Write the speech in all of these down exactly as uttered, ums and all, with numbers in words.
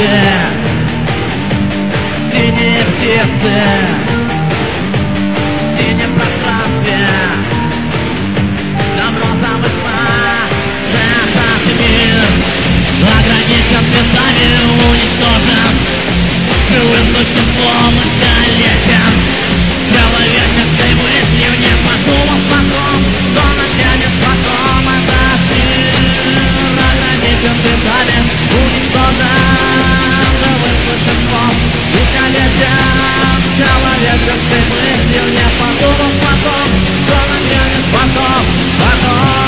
сердце, ты не в сердце, ты не в пространстве. Добро замысла, зажатый мир ограничен звездами, уничтожен живым существом и столетием. Человеческой мыслью не подумав потом, что натянет потом этот мир ограничен звездами, уничтожен живым существом и столетием. Человеческой мыслью не подумав потом, что натянет потом, потом.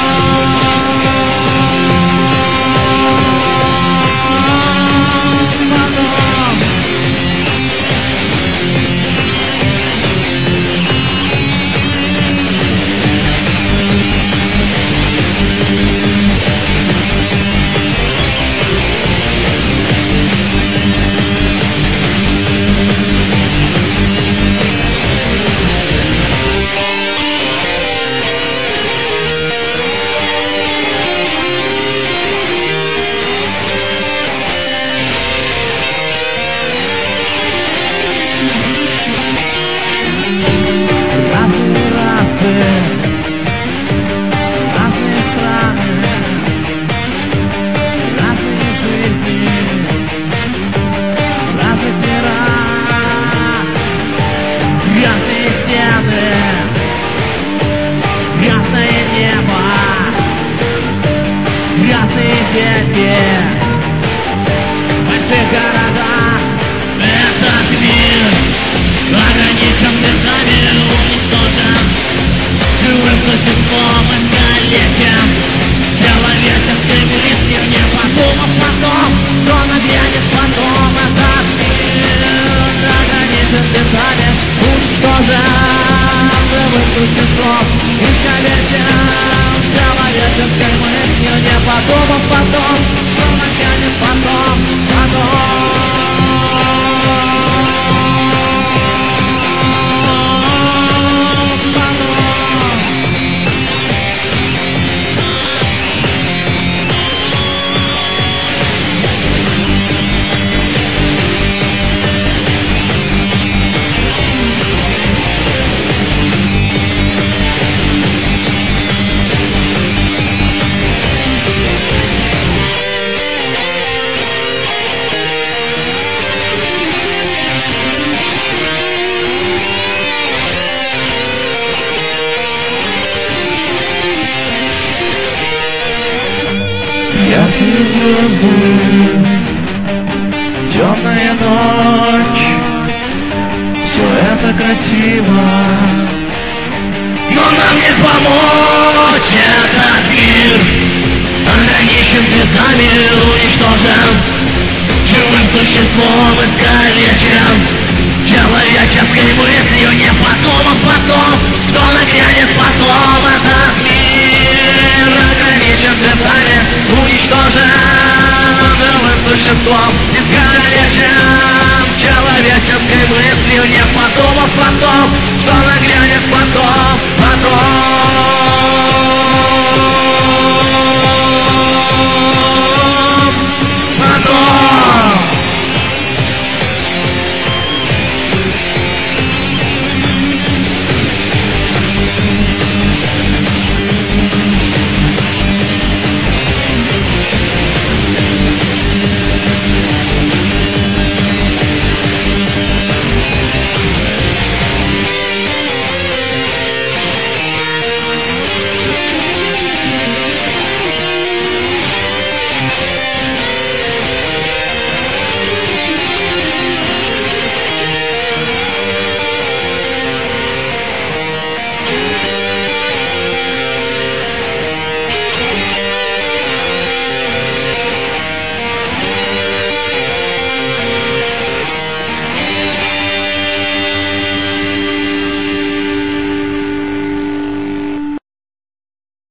Темная ночь, все это красиво, но нам не помочь. Этот мир ограничен цветами, уничтожен живым существом и столетием. Человеческой мыслью не подумав потом, что нагрянет потом. Этот мир ограничен цветами, уничтожен живым существом и столетием.